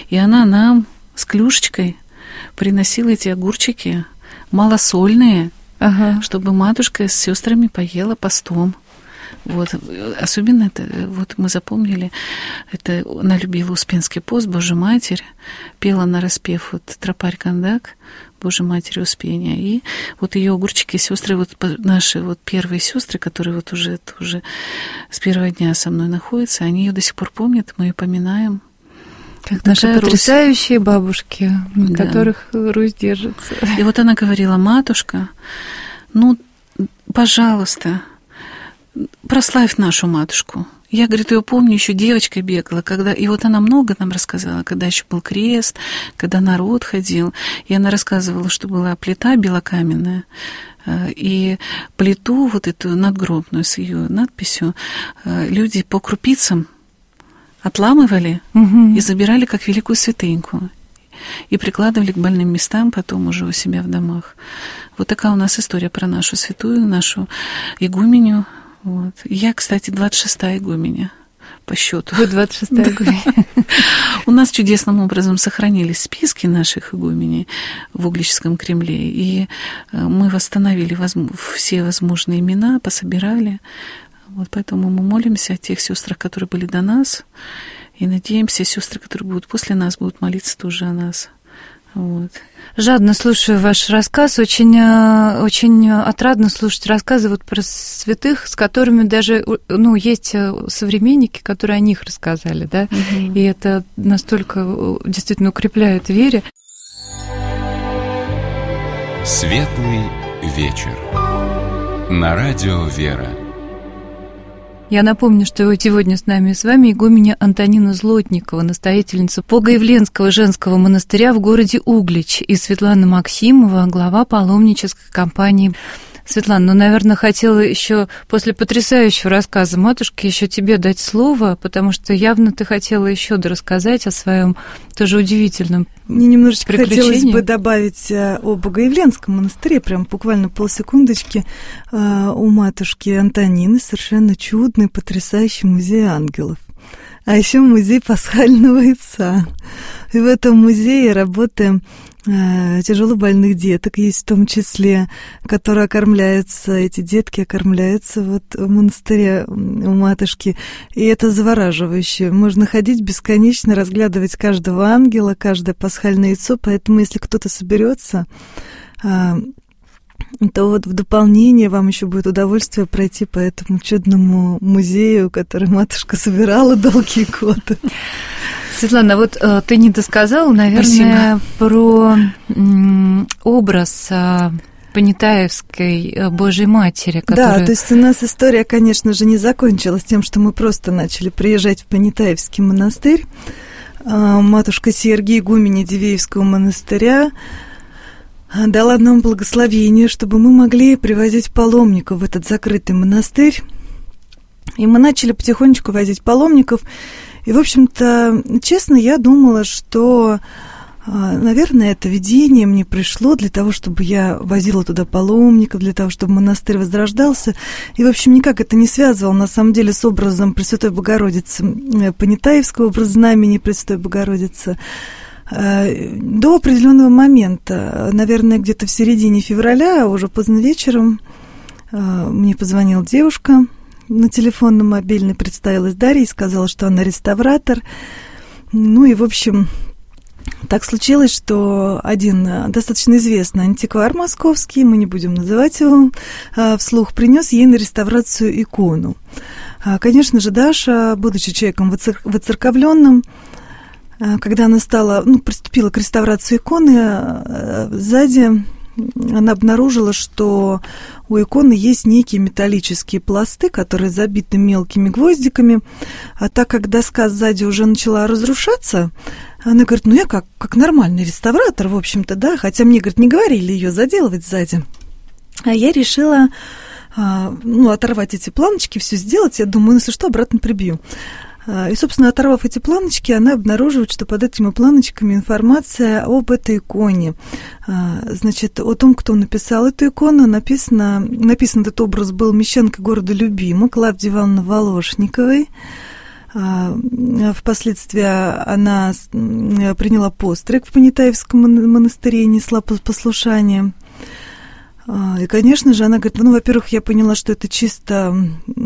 И она нам с клюшечкой приносила эти огурчики малосольные, чтобы матушка с сестрами поела постом. Вот. Особенно это, вот мы запомнили, это она любила Успенский пост, Божья Матерь, пела на распев вот «Тропарь Кандак», Божьей Матери Успения. И вот ее огурчики, сестры, вот наши вот первые сестры, которые вот уже с первого дня со мной находятся, они ее до сих пор помнят, мы ее поминаем. Как наши потрясающие бабушки, на которых Русь держится. И вот она говорила: матушка, ну, пожалуйста, прославь нашу матушку. Я, говорит, ее помню, еще девочкой бегала, когда... И вот она много нам рассказала, когда еще был крест, когда народ ходил. И она рассказывала, что была плита белокаменная, и плиту вот эту надгробную с ее надписью люди по крупицам отламывали и забирали как великую святыньку. И прикладывали к больным местам потом уже у себя в домах. Вот такая у нас история про нашу святую, нашу игуменю. Вот. Я, кстати, 26-я игуменя по счету. Вы 26-я игуменя. У нас чудесным образом сохранились списки наших игуменей в Угличском Кремле, и мы восстановили все возможные имена, пособирали. Вот поэтому мы молимся о тех сестрах, которые были до нас, и надеемся, сестры, которые будут после нас, будут молиться тоже о нас. Вот. Жадно слушаю ваш рассказ. Очень, очень отрадно слушать рассказы вот про святых, с которыми даже, ну, есть современники, которые о них рассказали, да, и это настолько действительно укрепляет в вере. Светлый вечер. На радио «Вера». Я напомню, что сегодня с вами игуменя Антонина Злотникова, настоятельница Богоявленского женского монастыря в городе Углич, и Светлана Максимова, глава паломнической компании. Светлана, ну, наверное, хотела еще после потрясающего рассказа матушки еще тебе дать слово, потому что явно ты хотела еще рассказать о своем тоже удивительном Мне немножечко приключении. Хотелось бы добавить о Богоявленском монастыре, прям буквально полсекундочки. У матушки Антонины совершенно чудный, потрясающий музей ангелов. А еще музей пасхального яйца. И в этом музее работаем тяжелобольных деток, есть в том числе, которые окормляются, эти детки окормляются вот в монастыре у матушки, и это завораживающе. Можно ходить бесконечно, разглядывать каждого ангела, каждое пасхальное яйцо, поэтому если кто-то соберется, то вот в дополнение вам еще будет удовольствие пройти по этому чудному музею, который матушка собирала долгие годы. Светлана, вот ты не досказала, наверное, про образ Понятаевской Божьей Матери, которая... Да, то есть у нас история, конечно же, не закончилась тем, что мы просто начали приезжать в Понятаевский монастырь. Матушка Сергия, игуменя Дивеевского монастыря, дала нам благословение, чтобы мы могли привозить паломников в этот закрытый монастырь. И мы начали потихонечку возить паломников. И, в общем-то, честно, я думала, что, наверное, это видение мне пришло для того, чтобы я возила туда паломников, для того, чтобы монастырь возрождался. И, в общем, никак это не связывало, на самом деле, с образом Пресвятой Богородицы, Понятаевского, образ знамени Пресвятой Богородицы. До определенного момента, наверное, где-то в середине февраля, уже поздно вечером, мне позвонила девушка на телефон, на мобильный, представилась Дарьей, сказала, что она реставратор. Ну и, в общем, так случилось, что один достаточно известный антиквар московский, мы не будем называть его вслух, принес ей на реставрацию икону. Конечно же, Даша, будучи человеком воцерковленным, когда она приступила к реставрации иконы, сзади она обнаружила, что у иконы есть некие металлические пласты, которые забиты мелкими гвоздиками. А так как доска сзади уже начала разрушаться, она говорит, ну я как нормальный реставратор, в общем-то, да, хотя мне, говорит, не говорили ее заделывать сзади. А я решила, оторвать эти планочки, все сделать. Я думаю, если что, обратно прибью. И, собственно, оторвав эти планочки, она обнаруживает, что под этими планочками информация об этой иконе. Значит, о том, кто написал эту икону, написан этот образ был мещанкой города Любима, Клавдией Ивановной Волошниковой. Впоследствии она приняла постриг в Понятаевском монастыре, несла послушание. И, конечно же, она говорит, во-первых, я поняла, что это чисто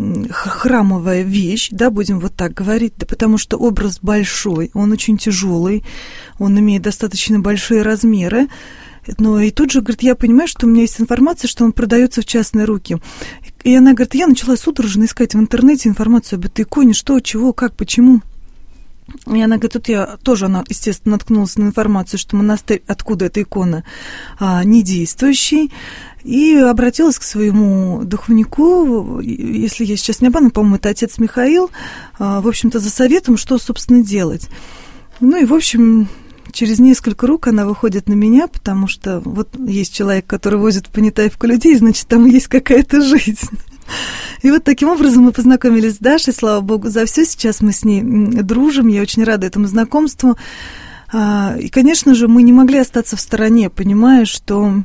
храмовая вещь, да, будем вот так говорить, да, потому что образ большой, он очень тяжелый, он имеет достаточно большие размеры. Но и тут же, говорит, я понимаю, что у меня есть информация, что он продается в частные руки. И она говорит, я начала судорожно искать в интернете информацию об этой иконе, что, чего, как, почему. И она говорит, тут она, естественно, наткнулась на информацию, что монастырь, откуда эта икона, не действующий, и обратилась к своему духовнику, если я сейчас не об по-моему, это отец Михаил, в общем-то, за советом, что, собственно, делать. И, в общем, через несколько рук она выходит на меня, потому что вот есть человек, который возит в Понятаевку людей, значит, там есть какая-то жизнь. И вот таким образом мы познакомились с Дашей, слава богу, за все. Сейчас мы с ней дружим, я очень рада этому знакомству. И, конечно же, мы не могли остаться в стороне, понимая, что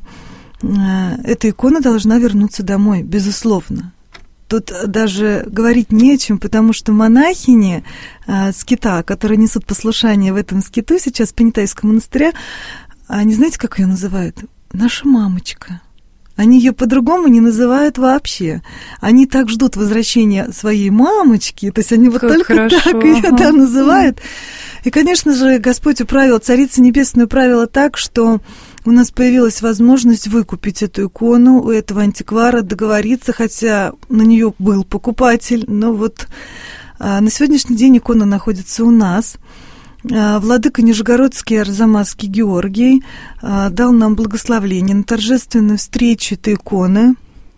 эта икона должна вернуться домой, безусловно. Тут даже говорить не о чем, потому что монахини скита, которые несут послушание в этом скиту сейчас в Понятаевском монастыре, они, знаете, как ее называют? Наша мамочка. Они ее по-другому не называют вообще. Они так ждут возвращения своей мамочки, то есть они вот как только хорошо. Так ее называют. И, конечно же, Господь управил, Царица Небесная управила так, что у нас появилась возможность выкупить эту икону у этого антиквара, договориться, хотя на нее был покупатель, но вот на сегодняшний день икона находится у нас. Владыка Нижегородский Арзамасский Георгий дал нам благословение на торжественную встречу этой иконы.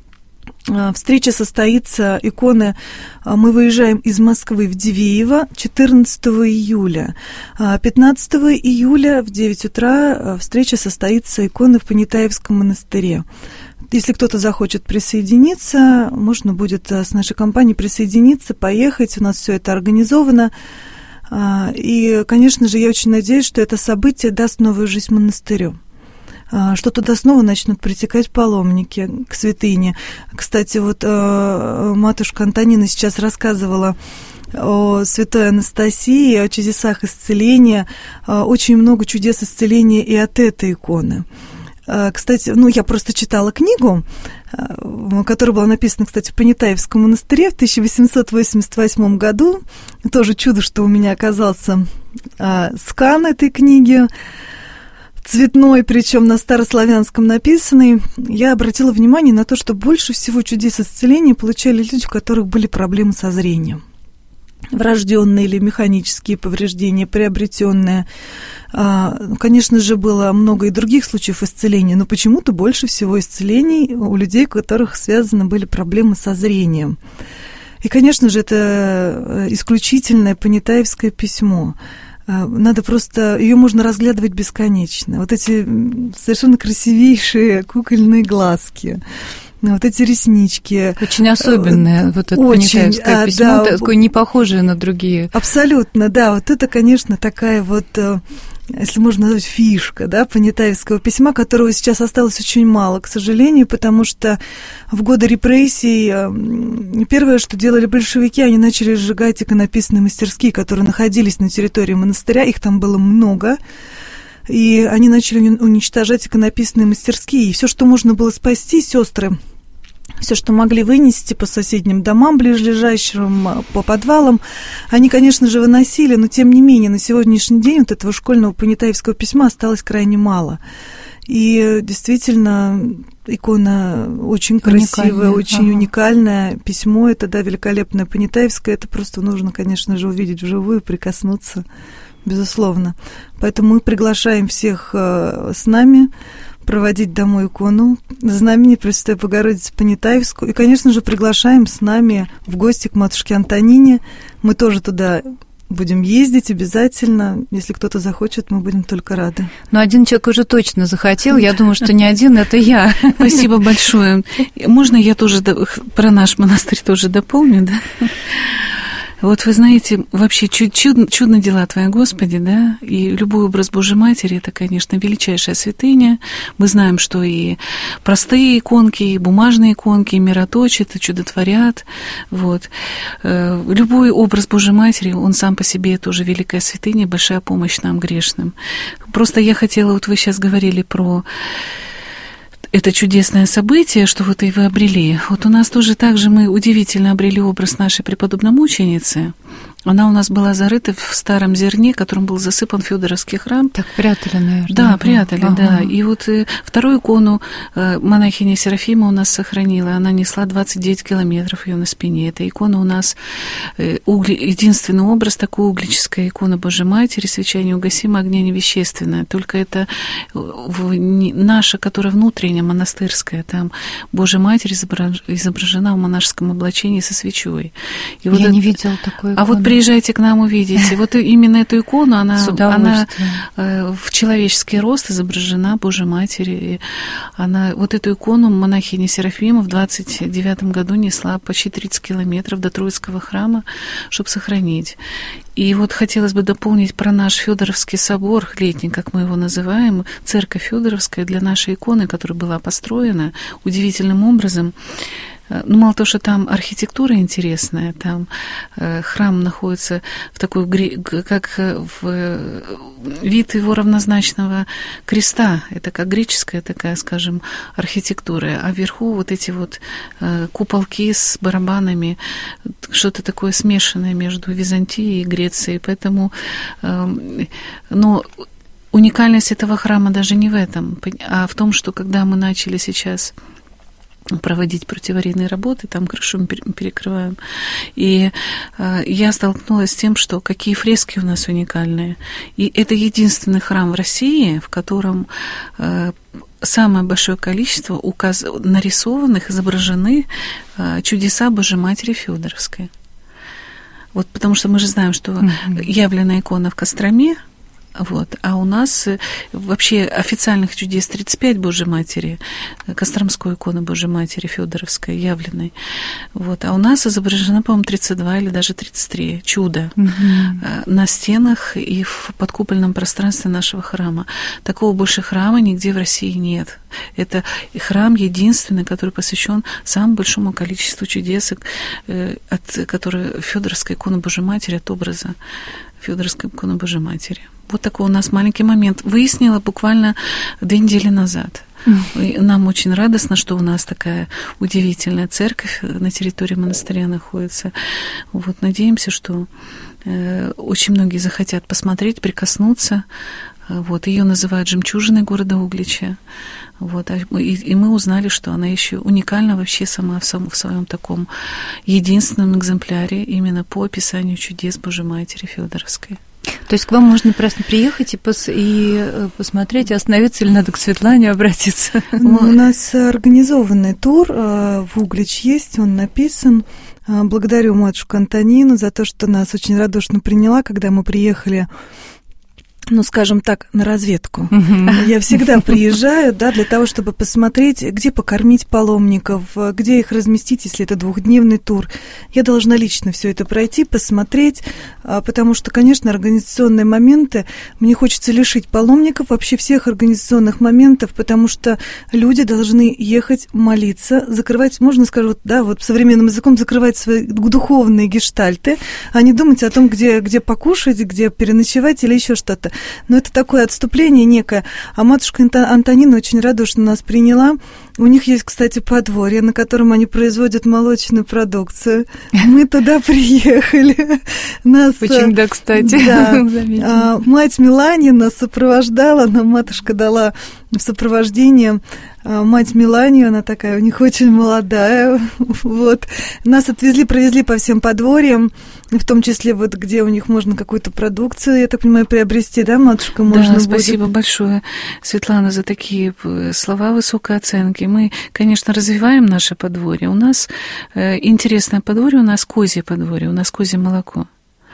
Встреча состоится, иконы, мы выезжаем из Москвы в Дивеево 14 июля. 15 июля в 9 утра встреча состоится иконы в Понятаевском монастыре. Если кто-то захочет присоединиться, можно будет с нашей компанией присоединиться, поехать, у нас все это организовано. И, конечно же, я очень надеюсь, что это событие даст новую жизнь монастырю, что туда снова начнут притекать паломники к святыне. Кстати, вот матушка Антонина сейчас рассказывала о святой Анастасии, о чудесах исцеления. Очень много чудес исцеления и от этой иконы. Кстати, я просто читала книгу, которая была написана, кстати, в Понятаевском монастыре в 1888 году. Тоже чудо, что у меня оказался скан этой книги, цветной, причем на старославянском написанный. Я обратила внимание на то, что больше всего чудес исцеления получали люди, у которых были проблемы со зрением. Врожденные или механические повреждения, приобретенные. Конечно же, было много и других случаев исцеления, но почему-то больше всего исцелений у людей, у которых связаны были проблемы со зрением. И, конечно же, это исключительное понятаевское письмо. Надо просто... Ее можно разглядывать бесконечно. Вот эти совершенно красивейшие кукольные глазки, вот эти реснички. Очень особенное вот это понятаевское письмо, да, такое не похожее на другие. Абсолютно, да. Вот это, конечно, такая вот, если можно назвать, фишка, да, понятаевского письма, которого сейчас осталось очень мало, к сожалению, потому что в годы репрессий первое, что делали большевики, они начали сжигать иконописные мастерские, которые находились на территории монастыря, их там было много. И они начали уничтожать иконописные мастерские. И все, что можно было спасти, сестры, все, что могли вынести по соседним домам, ближайшим, по подвалам, они, конечно же, выносили, но, тем не менее, на сегодняшний день вот этого школьного понятаевского письма осталось крайне мало. И действительно, икона очень красивая, очень уникальная. Письмо это, да, великолепное понятаевское. Это просто нужно, конечно же, увидеть вживую, прикоснуться. Безусловно. Поэтому мы приглашаем всех с нами проводить домой икону знамени Пресвятой Богородицы Понятаевскую. И, конечно же, приглашаем с нами в гости к матушке Антонине. Мы тоже туда будем ездить обязательно. Если кто-то захочет, мы будем только рады. Но один человек уже точно захотел. Я думаю, что не один, это я. Спасибо большое. Можно я тоже про наш монастырь тоже дополню, да? Вот вы знаете, вообще чудно дела Твои, Господи, да, и любой образ Божьей Матери, это, конечно, величайшая святыня. Мы знаем, что и простые иконки, и бумажные иконки, и мироточат, и чудотворят, вот. Любой образ Божьей Матери, он сам по себе тоже великая святыня, большая помощь нам, грешным. Просто я хотела, вот вы сейчас говорили про это чудесное событие, что вот и вы обрели. Вот у нас тоже так же мы удивительно обрели образ нашей преподобномученицы. Она у нас была зарыта в старом зерне, которым был засыпан Фёдоровский храм. Так прятали, наверное. Да, прятали, да. И вот вторую икону монахиня Серафима у нас сохранила. Она несла 29 километров ее на спине. Эта икона у нас единственный образ, такой углическая икона Божьей Матери, свеча неугасимая, огня невещественная. Только это наша, которая внутренняя, монастырская. Там Божья Матерь изображена в монашеском облачении со свечой. И вот я не видела такой иконы. А вот приезжайте к нам, увидите. Вот именно эту икону, она в человеческий рост изображена Божьей Матери. Вот эту икону монахиня Серафима в 29 году несла почти 30 километров до Троицкого храма, чтобы сохранить. И вот хотелось бы дополнить про наш Фёдоровский собор, летний, как мы его называем, церковь Фёдоровская, для нашей иконы, которая была построена удивительным образом. Ну, мало того, что там архитектура интересная, там храм находится в такой, как в вид его равнозначного креста. Это как греческая такая, скажем, архитектура. А вверху вот эти вот куполки с барабанами, что-то такое смешанное между Византией и Грецией. Поэтому, но уникальность этого храма даже не в этом, а в том, что когда мы начали сейчас проводить противоаварийные работы, там крышу мы перекрываем. И я столкнулась с тем, что какие фрески у нас уникальные. И это единственный храм в России, в котором самое большое количество нарисованных, изображены чудеса Божьей Матери Фёдоровской. Вот потому что мы же знаем, что явлена икона в Костроме, вот. А у нас вообще официальных чудес 35 Божьей Матери, Костромской иконы Божьей Матери Фёдоровской, явленной. Вот. А у нас изображено, по-моему, 32 или даже 33 чуда на стенах и в подкупольном пространстве нашего храма. Такого больше храма нигде в России нет. Это храм единственный, который посвящен самому большому количеству чудес, которые Фёдоровская икона Божьей Матери, от образа Фёдоровской иконы Божьей Матери. Вот такой у нас маленький момент. Выяснила буквально 2 недели назад. И нам очень радостно, что у нас такая удивительная церковь на территории монастыря находится. Вот, надеемся, что очень многие захотят посмотреть, прикоснуться. Вот, ее называют жемчужиной города Углича. Вот, и мы узнали, что она еще уникальна вообще сама в своем таком единственном экземпляре именно по описанию чудес Божьей Матери Фёдоровской. То есть к вам можно просто приехать и посмотреть, остановиться, или надо к Светлане обратиться? У нас организованный тур в Углич есть, он написан. Благодарю матушку Антонину за то, что нас очень радушно приняла, когда мы приехали, ну, скажем так, на разведку. Я всегда приезжаю, да, для того, чтобы посмотреть, где покормить паломников, где их разместить, если это 2-дневный тур. Я должна лично все это пройти, посмотреть, потому что, конечно, организационные моменты, мне хочется лишить паломников вообще всех организационных моментов, потому что люди должны ехать молиться, закрывать, можно сказать, вот, да, вот современным языком закрывать свои духовные гештальты, а не думать о том, где покушать, где переночевать или еще что-то. Но это такое отступление некое. А матушка Антонина очень радушно нас приняла. У них есть, кстати, подворье, на котором они производят молочную продукцию. Мы туда приехали. Очень, да, кстати. Да. Мать Мелания нас сопровождала, нам матушка дала в сопровождении мать Меланию, она такая у них очень молодая. Вот. Нас провезли по всем подворьям, в том числе вот где у них можно какую-то продукцию, я так понимаю, приобрести, да, матушка? Можно да, спасибо большое, Светлана, за такие слова высокой оценки. Мы, конечно, развиваем наше подворье. У нас интересное подворье, у нас козье подворье, у нас козье молоко.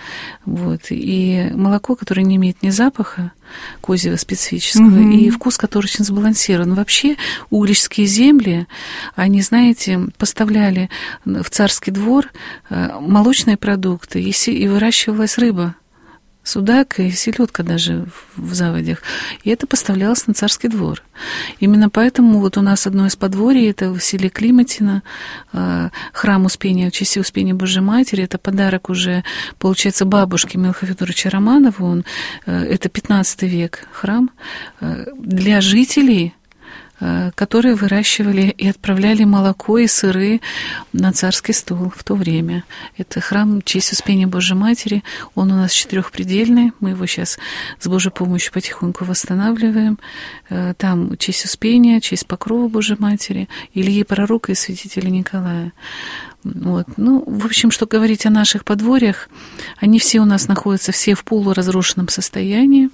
Вот. И молоко, которое не имеет ни запаха козьего специфического, и вкус, который очень сбалансирован. Вообще угличские земли, они, знаете, поставляли в царский двор молочные продукты, и выращивалась рыба. Судак и селедка даже в заводях. И это поставлялось на царский двор. Именно поэтому вот у нас одно из подворий, это в селе Климатино, храм Успения, в честь Успения Божьей Матери. Это подарок уже, получается, бабушке Милху Федоровичу Романову. Это 15 век храм для жителей, которые выращивали и отправляли молоко и сыры на царский стол в то время. Это храм в честь Успения Божьей Матери. Он у нас 4-предельный. Мы его сейчас с Божьей помощью потихоньку восстанавливаем. Там честь Успения, честь Покрова Божьей Матери, Ильи Пророка и святителя Николая. Вот. Ну, в общем, что говорить о наших подворьях, они все у нас находятся все в полуразрушенном состоянии.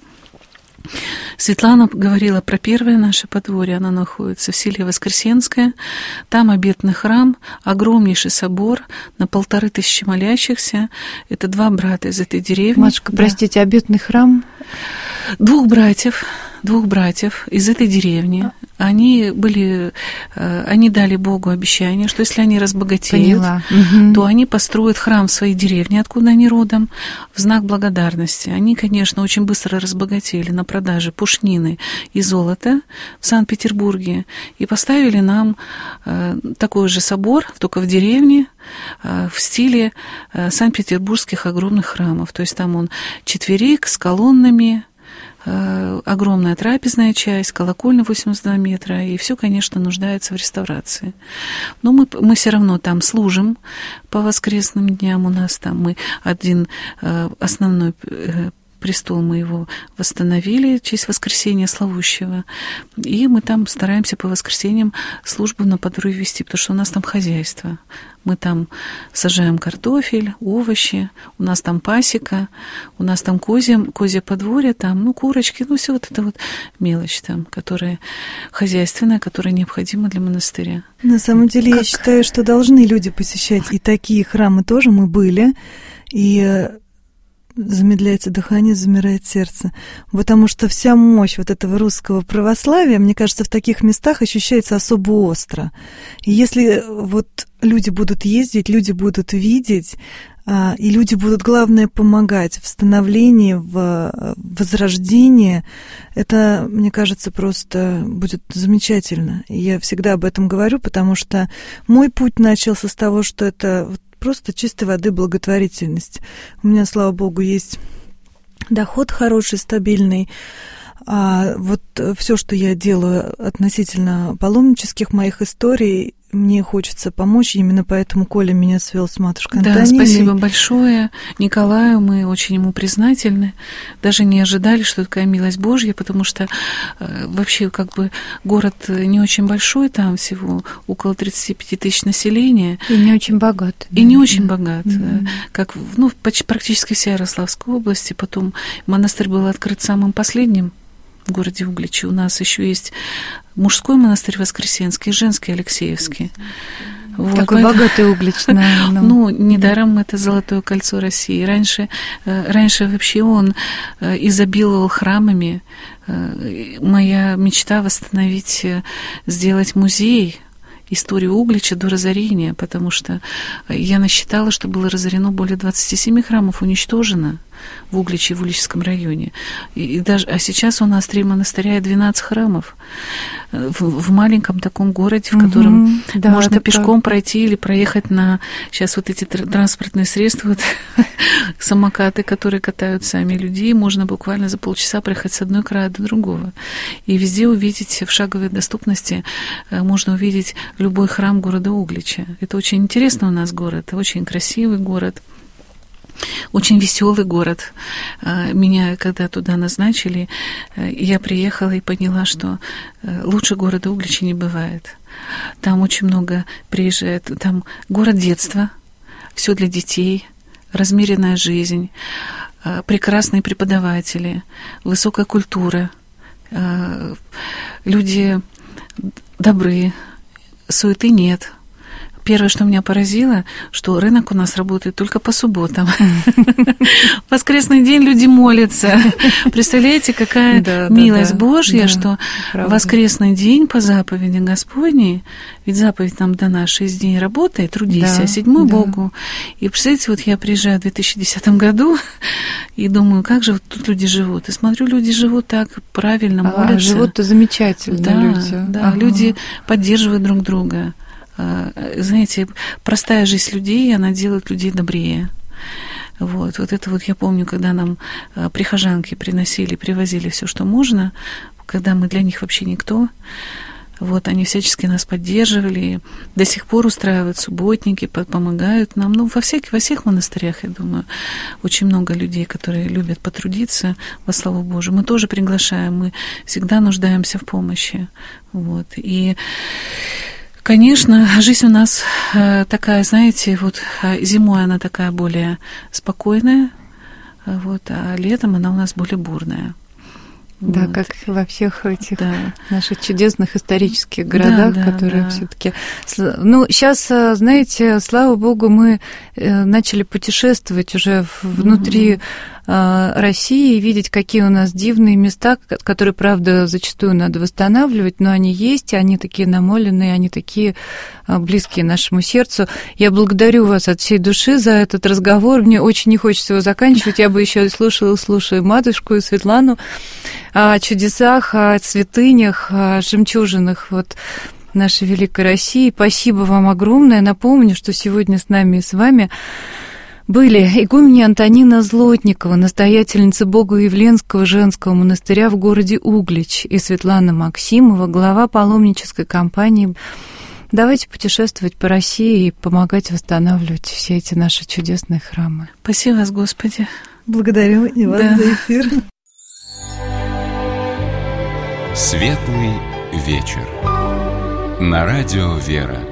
Светлана говорила про первое наше подворье, она находится в селе Воскресенское, там обетный храм, огромнейший собор на 1500 молящихся, это 2 брата из этой деревни. Матушка, простите, обетный храм? 2 братьев из этой деревни. Они дали Богу обещание, что если они разбогатеют, то они построят храм в своей деревне, откуда они родом, в знак благодарности. Они, конечно, очень быстро разбогатели на продаже пушнины и золота в Санкт-Петербурге и поставили нам такой же собор, только в деревне, в стиле санкт-петербургских огромных храмов. То есть там он четверик с колоннами, огромная трапезная часть, колокольня 82 метра, и все, конечно, нуждается в реставрации. Но мы все равно там служим по воскресным дням, у нас там мы один основной престол, мы его восстановили в честь воскресения славущего, и мы там стараемся по воскресеньям службу на подворье вести, потому что у нас там хозяйство. Мы там сажаем картофель, овощи, у нас там пасека, у нас там козье подворье, там, курочки, все вот это вот мелочь там, которая хозяйственная, которая необходима для монастыря. На самом деле, я считаю, что должны люди посещать и такие храмы тоже, мы были, и замедляется дыхание, замирает сердце. Потому что вся мощь вот этого русского православия, мне кажется, в таких местах ощущается особо остро. И если вот люди будут ездить, люди будут видеть, и люди будут, главное, помогать в становлении, в возрождении, это, мне кажется, просто будет замечательно. И я всегда об этом говорю, потому что мой путь начался с того, что это просто чистой воды благотворительность. У меня, слава богу, есть доход хороший, стабильный. А вот все, что я делаю относительно паломнических моих историй, мне хочется помочь, именно поэтому Коля меня свел с матушкой Антониной. Да, спасибо большое Николаю, мы очень ему признательны. Даже не ожидали, что такая милость Божья, потому что вообще город не очень большой, там всего около 35 тысяч населения. И не очень богат. И не очень богат. Как, практически вся Ярославская область. И потом монастырь был открыт самым последним в городе Угличе. У нас еще есть мужской монастырь Воскресенский и женский Алексеевский. Вот. Такой богатый Углич. Недаром это Золотое кольцо России. Раньше вообще он изобиловал храмами. Моя мечта восстановить, сделать музей истории Углича до разорения, потому что я насчитала, что было разорено более 27 храмов, уничтожено в Угличе, в Угличском районе. А сейчас у нас 3 монастыря и 12 храмов в маленьком таком городе, в котором можно пешком пройти или проехать на... Сейчас вот эти транспортные средства, самокаты, которые катают сами людей, можно буквально за полчаса проехать с одной края до другого. И везде увидеть в шаговой доступности, можно увидеть любой храм города Углича. Это очень интересно у нас город, очень красивый город. Очень веселый город. Меня, когда туда назначили, я приехала и поняла, что лучше города Углича не бывает. Там очень много приезжает. Там город детства, все для детей, размеренная жизнь, прекрасные преподаватели, высокая культура, люди добрые, суеты нет. первое, что меня поразило, что рынок у нас работает только по субботам. В воскресный день люди молятся. Представляете, какая милость Божья, что в воскресный день по заповеди Господней, ведь заповедь нам дана 6 дней работай, трудись, а 7-й Богу. И представляете, вот я приезжаю в 2010 году и думаю, как же вот тут люди живут. И смотрю, люди живут так правильно, молятся. Живут-то замечательно люди. Да, люди поддерживают друг друга. Знаете, простая жизнь людей, она делает людей добрее. Вот это вот я помню, когда нам прихожанки привозили все, что можно, когда мы для них вообще никто. Вот, они всячески нас поддерживали, до сих пор устраивают субботники, помогают нам. Ну, во всех монастырях, я думаю, очень много людей, которые любят потрудиться во славу Божию. Мы тоже приглашаем, мы всегда нуждаемся в помощи. Вот. И, конечно, жизнь у нас такая, знаете, вот зимой она такая более спокойная, вот, а летом она у нас более бурная. Да, вот. Как во всех этих наших чудесных исторических городах, которые все-таки. Ну, сейчас, знаете, слава Богу, мы начали путешествовать уже внутри России и видеть, какие у нас дивные места, которые, правда, зачастую надо восстанавливать, но они есть, они такие намоленные, они такие близкие нашему сердцу. Я благодарю вас от всей души за этот разговор. Мне очень не хочется его заканчивать. Я бы еще слушала матушку и Светлану о чудесах, о святынях, о жемчужинах вот нашей великой России. Спасибо вам огромное. Напомню, что сегодня с нами и с вами были игуменья Антонина Злотникова, настоятельница Богоявленского женского монастыря в городе Углич, и Светлана Максимова, глава паломнической компании. Давайте путешествовать по России и помогать восстанавливать все эти наши чудесные храмы. Спасибо вас, Господи. Благодарю и вас за эфир. Светлый вечер. На радио «Вера».